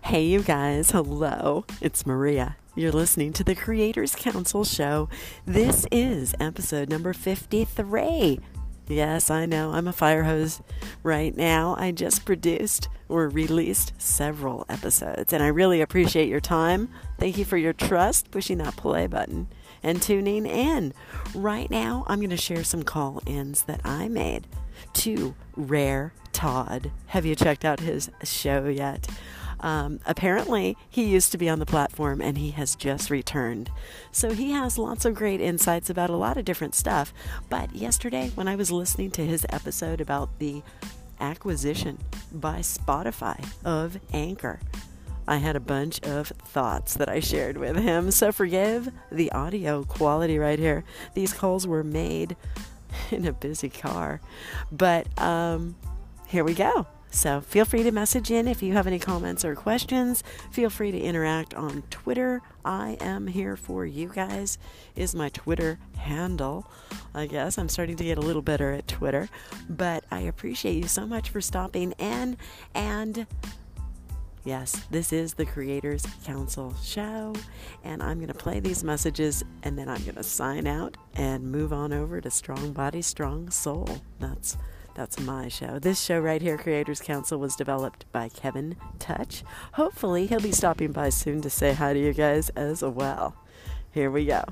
Hey, you guys. Hello. It's Maria. You're listening to the Creators Council Show. This is episode number 53. Yes, I know. I'm a fire hose right now. I just produced or released several episodes, and I really appreciate your time. Thank you for your trust, pushing that play button, and tuning in. Right now, I'm going to share some call-ins that I made to Rare Todd. Have you checked out his show yet? Apparently, he used to be on the platform and he has just returned. So he has lots of great insights about a lot of different stuff. But yesterday, when I was listening to his episode about the acquisition by Spotify of Anchor, I had a bunch of thoughts that I shared with him. So forgive the audio quality right here. These calls were made in a busy car. But here we go. So feel free to message in if you have any comments or questions. Feel free to interact on Twitter. I am here for you guys is my Twitter handle. I guess I'm starting to get a little better at Twitter. But I appreciate you so much for stopping in. And yes, this is the Creators Council Show. And I'm going to play these messages and then I'm going to sign out and move on over to Strong Body, Strong Soul. That's my show. This show right here, Creators Council, was developed by Kevin Touch. Hopefully, he'll be stopping by soon to say hi to you guys as well. Here we go.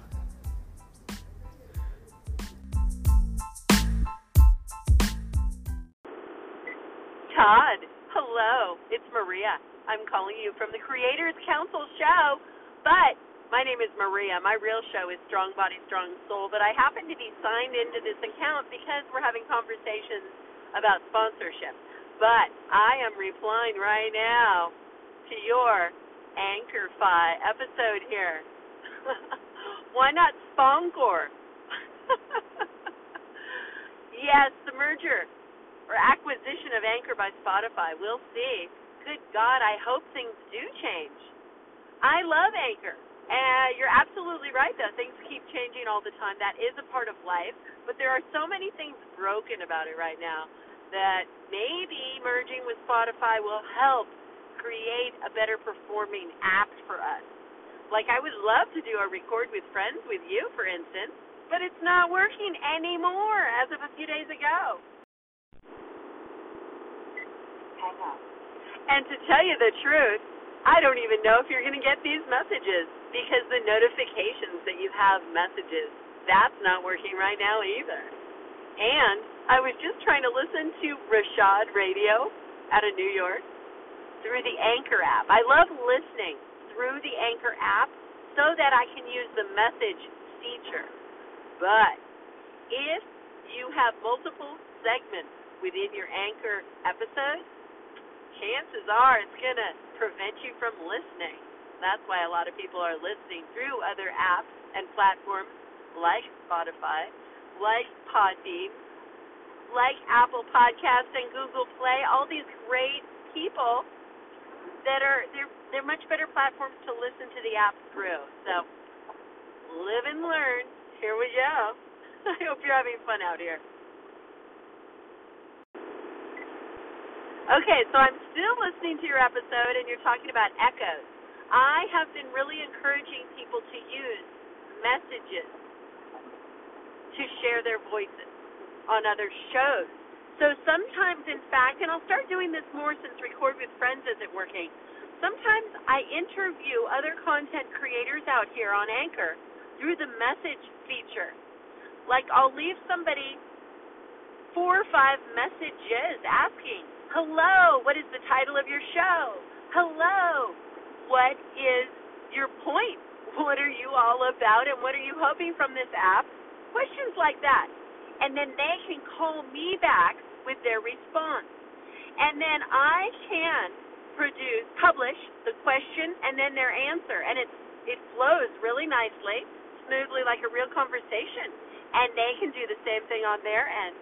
Todd, hello. It's Maria. I'm calling you from the Creators Council show, but my name is Maria. My real show is Strong Body, Strong Soul, but I happen to be signed into this account because we're having conversations about sponsorship. But I am replying right now to your Anchor-Fi episode here. Why not Sponkor? Yes, the merger or acquisition of Anchor by Spotify. We'll see. Good God, I hope things do change. I love Anchor. And you're absolutely right, though. Things keep changing all the time. That is a part of life. But there are so many things broken about it right now that maybe merging with Spotify will help create a better performing app for us. Like I would love to do a record with friends with you, for instance, but it's not working anymore as of a few days ago. Hang on. And to tell you the truth, I don't even know if you're going to get these messages because the notifications that you have messages, that's not working right now either. And I was just trying to listen to Rashad Radio out of New York through the Anchor app. I love listening through the Anchor app so that I can use the message feature. But if you have multiple segments within your Anchor episode, chances are it's going to prevent you from listening. That's why a lot of people are listening through other apps and platforms like Spotify, like Podbean, like Apple Podcasts and Google Play, all these great people that they're much better platforms to listen to the app through. So live and learn. Here we go. I hope you're having fun out here. Okay, so I'm still listening to your episode, and you're talking about echoes. I have been really encouraging people to use messages to share their voices on other shows. So sometimes, in fact, and I'll start doing this more since Record with Friends isn't working, sometimes I interview other content creators out here on Anchor through the message feature. Like I'll leave somebody 4 or 5 messages asking, hello, what is the title of your show? Hello, what is your point? What are you all about and what are you hoping from this app? Questions like that. And then they can call me back with their response. And then I can publish the question and then their answer. And it flows really nicely, smoothly like a real conversation. And they can do the same thing on their end.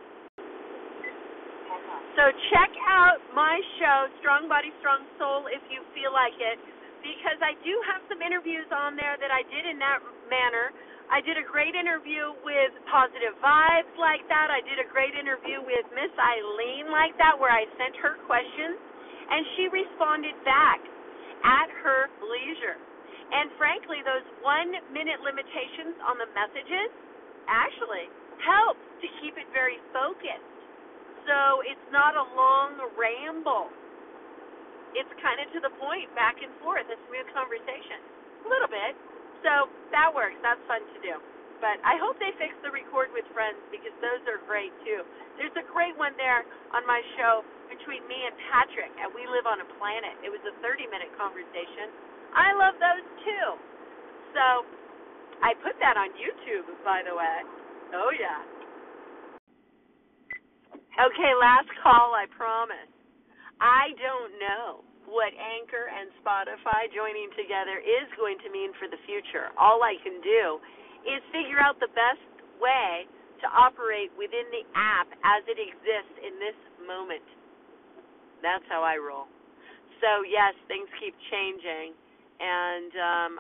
So check out my show, Strong Body, Strong Soul, if you feel like it, because I do have some interviews on there that I did in that manner. I did a great interview with Positive Vibes like that. I did a great interview with Miss Eileen like that, where I sent her questions, and she responded back at her leisure. And frankly, those 1-minute limitations on the messages actually help to keep it very focused. So it's not a long ramble. It's kind of to the point, back and forth, a smooth conversation. A little bit. So that works. That's fun to do. But I hope they fix the record with friends, because those are great too. There's a great one there on my show between me and Patrick at We Live on a Planet. It was a 30-minute conversation. I love those too. So I put that on YouTube, by the way. Oh, yeah. Okay, last call, I promise. I don't know what Anchor and Spotify joining together is going to mean for the future. All I can do is figure out the best way to operate within the app as it exists in this moment. That's how I roll. So yes, things keep changing, and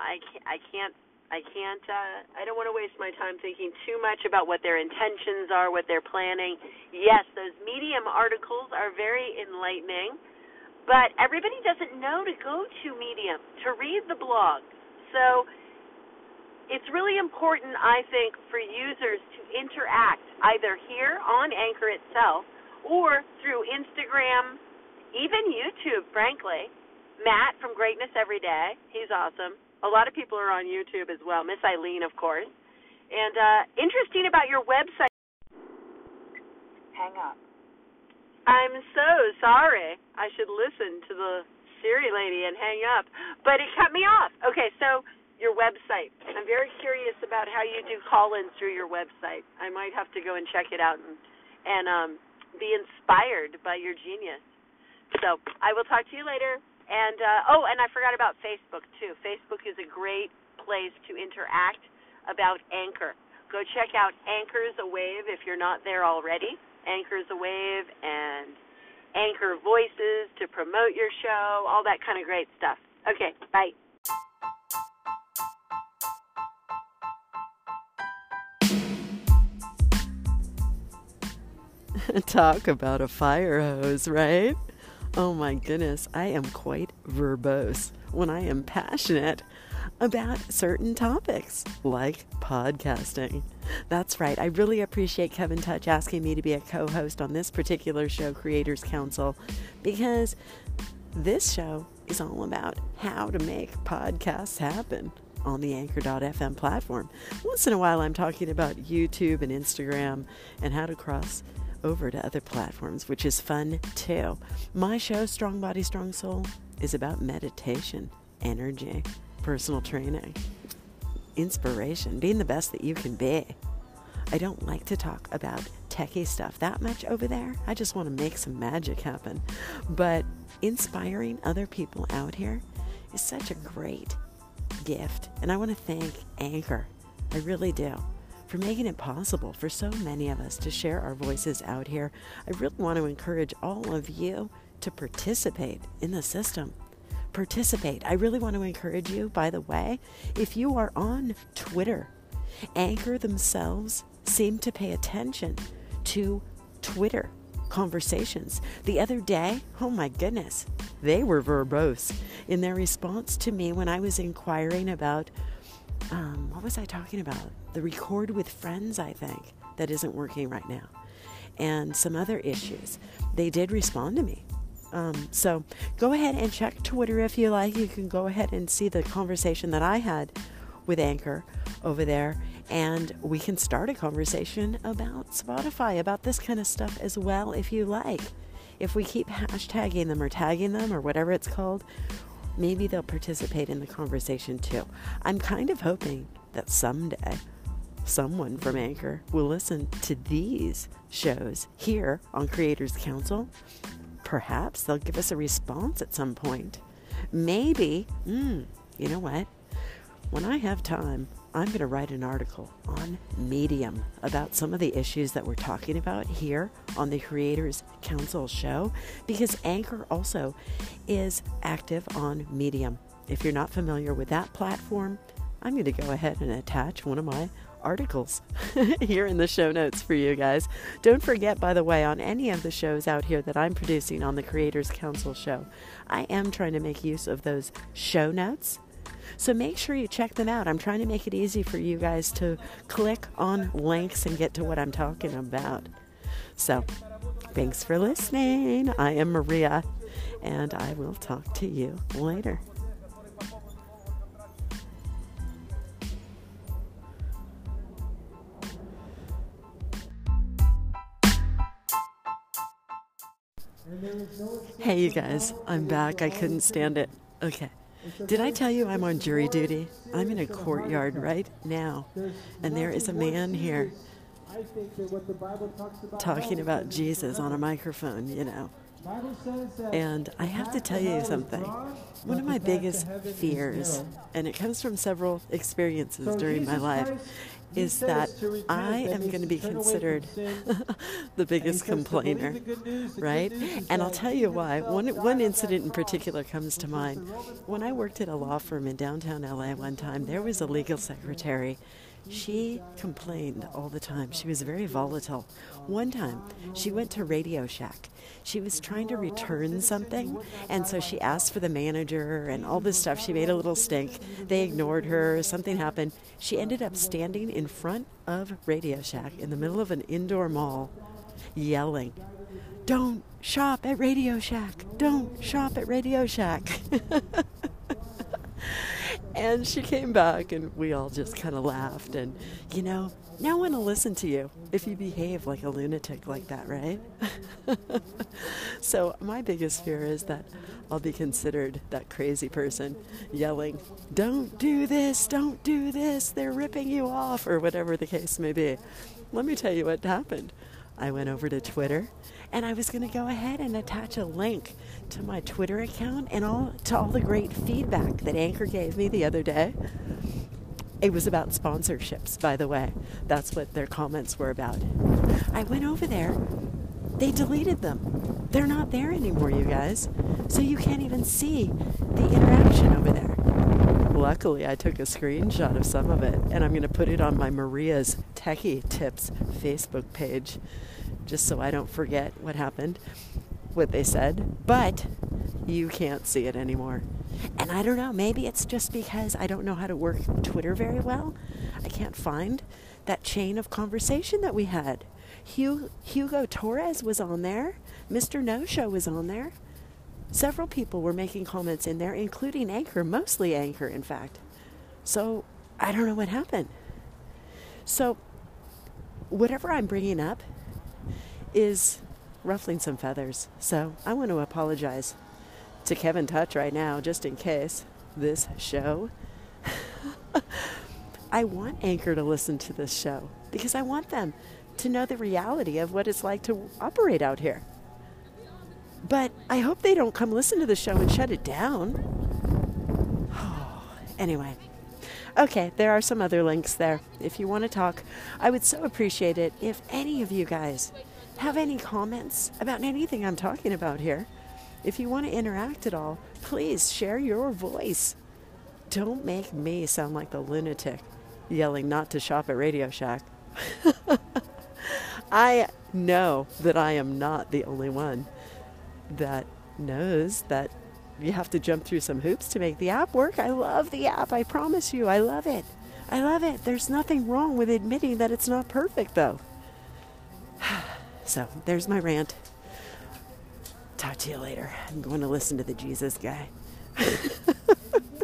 I don't want to waste my time thinking too much about what their intentions are, what they're planning. Yes, those Medium articles are very enlightening, but everybody doesn't know to go to Medium to read the blog. So it's really important, I think, for users to interact either here on Anchor itself or through Instagram, even YouTube, frankly. Matt from Greatness Every Day, he's awesome. A lot of people are on YouTube as well. Miss Eileen, of course. And interesting about your website. Hang up. I'm so sorry. I should listen to the Siri lady and hang up. But it cut me off. Okay, so your website. I'm very curious about how you do call-ins through your website. I might have to go and check it out and be inspired by your genius. So I will talk to you later. And and I forgot about Facebook, too. Facebook is a great place to interact about Anchor. Go check out Anchor's a Wave if you're not there already. Anchor's a Wave and Anchor Voices to promote your show, all that kind of great stuff. Okay, bye. Talk about a fire hose, right? Oh my goodness, I am quite verbose when I am passionate about certain topics, like podcasting. That's right, I really appreciate Kevin Touch asking me to be a co-host on this particular show, Creators Council, because this show is all about how to make podcasts happen on the Anchor.fm platform. Once in a while, I'm talking about YouTube and Instagram and how to cross over to other platforms, which is fun too. My show, Strong Body, Strong Soul, is about meditation, energy, personal training, inspiration, being the best that you can be. I don't like to talk about techie stuff that much over there. I just want to make some magic happen. But inspiring other people out here is such a great gift. And I want to thank Anchor. I really do, for making it possible for so many of us to share our voices out here. I really want to encourage all of you to participate in the system. Participate. I really want to encourage you, by the way, if you are on Twitter, Anchor themselves seem to pay attention to Twitter conversations. The other day, oh my goodness, they were verbose in their response to me when I was inquiring about what was I talking about? The record with friends, I think, that isn't working right now. And some other issues. They did respond to me. So go ahead and check Twitter if you like. You can go ahead and see the conversation that I had with Anchor over there. And we can start a conversation about Spotify, about this kind of stuff as well if you like. If we keep hashtagging them or tagging them or whatever it's called, maybe they'll participate in the conversation too. I'm kind of hoping that someday someone from Anchor will listen to these shows here on Creators Council. Perhaps they'll give us a response at some point. Maybe, you know what? When I have time, I'm going to write an article on Medium about some of the issues that we're talking about here on the Creators Council show, because Anchor also is active on Medium. If you're not familiar with that platform, I'm going to go ahead and attach one of my articles here in the show notes for you guys. Don't forget, by the way, on any of the shows out here that I'm producing on the Creators Council show, I am trying to make use of those show notes. So make sure you check them out. I'm trying to make it easy for you guys to click on links and get to what I'm talking about. So thanks for listening. I am Maria, and I will talk to you later. Hey, you guys, I'm back. I couldn't stand it. Okay. Did I tell you I'm on jury duty? I'm in a courtyard right now, and there is a man here talking about Jesus on a microphone, you know. And I have to tell you something. One of my biggest fears, and it comes from several experiences during my life, is that I am going to be considered the biggest complainer, right? And I'll tell you why. One incident in particular comes to mind. When I worked at a law firm in downtown LA one time, there was a legal secretary. She complained all the time. She was very volatile. One time, she went to Radio Shack. She was trying to return something, and so she asked for the manager and all this stuff. She made a little stink. They ignored her. Something happened. She ended up standing in front of Radio Shack in the middle of an indoor mall, yelling, "Don't shop at Radio Shack! Don't shop at Radio Shack!" And she came back, and we all just kind of laughed. And, you know, no one will listen to you if you behave like a lunatic like that, right? So my biggest fear is that I'll be considered that crazy person yelling, "Don't do this, don't do this, they're ripping you off," or whatever the case may be. Let me tell you what happened. I went over to Twitter, and I was going to go ahead and attach a link to my Twitter account and to all the great feedback that Anchor gave me the other day. It was about sponsorships, by the way. That's what their comments were about. I went over there. They deleted them. They're not there anymore, you guys. So you can't even see the interaction over there. Luckily, I took a screenshot of some of it, and I'm going to put it on my Maria's Techie Tips Facebook page, just so I don't forget what happened, what they said. But you can't see it anymore. And I don't know, maybe it's just because I don't know how to work Twitter very well. I can't find that chain of conversation that we had. Hugo Torres was on there. Mr. No Show was on there. Several people were making comments in there, including Anchor, mostly Anchor, in fact. So I don't know what happened. So whatever I'm bringing up is ruffling some feathers. So I want to apologize to Kevin Touch right now, just in case this show. I want Anchor to listen to this show because I want them to know the reality of what it's like to operate out here. But I hope they don't come listen to the show and shut it down. Anyway. Okay, there are some other links there. If you want to talk, I would so appreciate it if any of you guys have any comments about anything I'm talking about here. If you want to interact at all, please share your voice. Don't make me sound like the lunatic yelling not to shop at Radio Shack. I know that I am not the only one that knows that you have to jump through some hoops to make the app work. I love the app. I promise you. I love it. I love it. There's nothing wrong with admitting that it's not perfect, though. So there's my rant. Talk to you later. I'm going to listen to the Jesus guy.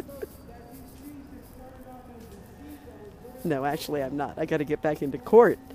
No, actually, I'm not. I got to get back into court.